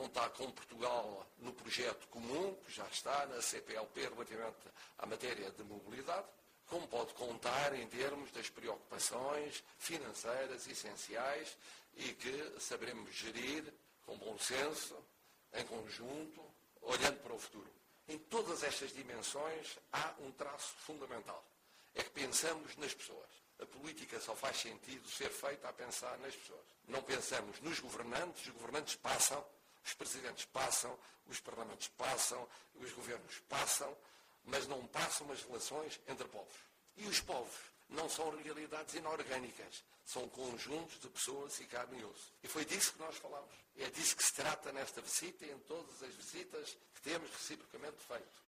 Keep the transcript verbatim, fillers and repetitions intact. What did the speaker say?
contar com Portugal no projeto comum, que já está na C P L P relativamente à matéria de mobilidade, como pode contar em termos das preocupações financeiras essenciais e que saberemos gerir com bom senso, em conjunto, olhando para o futuro. Em todas estas dimensões há um traço fundamental. É que pensamos nas pessoas. A política só faz sentido ser feita a pensar nas pessoas. Não pensamos nos governantes, os governantes passam, os presidentes passam, os parlamentos passam, os governos passam, mas não passam as relações entre povos. E os povos não são realidades inorgânicas, são conjuntos de pessoas e carne e osso. E foi disso que nós falamos. É disso que se trata nesta visita e em todas as visitas que temos reciprocamente feito.